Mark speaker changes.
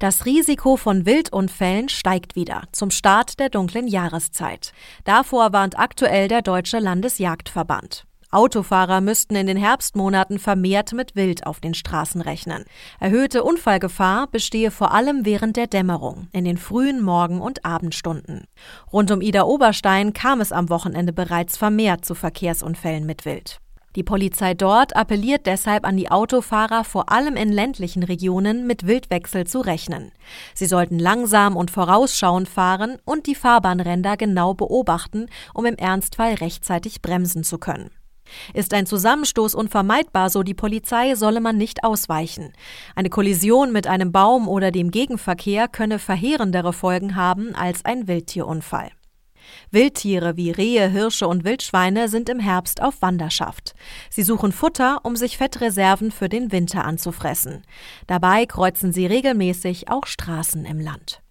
Speaker 1: Das Risiko von Wildunfällen steigt wieder zum Start der dunklen Jahreszeit. Davor warnt aktuell der Deutsche Landesjagdverband. Autofahrer müssten in den Herbstmonaten vermehrt mit Wild auf den Straßen rechnen. Erhöhte Unfallgefahr bestehe vor allem während der Dämmerung, in den frühen Morgen- und Abendstunden. Rund um Idar-Oberstein kam es am Wochenende bereits vermehrt zu Verkehrsunfällen mit Wild. Die Polizei dort appelliert deshalb an die Autofahrer, vor allem in ländlichen Regionen mit Wildwechsel zu rechnen. Sie sollten langsam und vorausschauend fahren und die Fahrbahnränder genau beobachten, um im Ernstfall rechtzeitig bremsen zu können. Ist ein Zusammenstoß unvermeidbar, so die Polizei, solle man nicht ausweichen. Eine Kollision mit einem Baum oder dem Gegenverkehr könne verheerendere Folgen haben als ein Wildtierunfall. Wildtiere wie Rehe, Hirsche und Wildschweine sind im Herbst auf Wanderschaft. Sie suchen Futter, um sich Fettreserven für den Winter anzufressen. Dabei kreuzen sie regelmäßig auch Straßen im Land.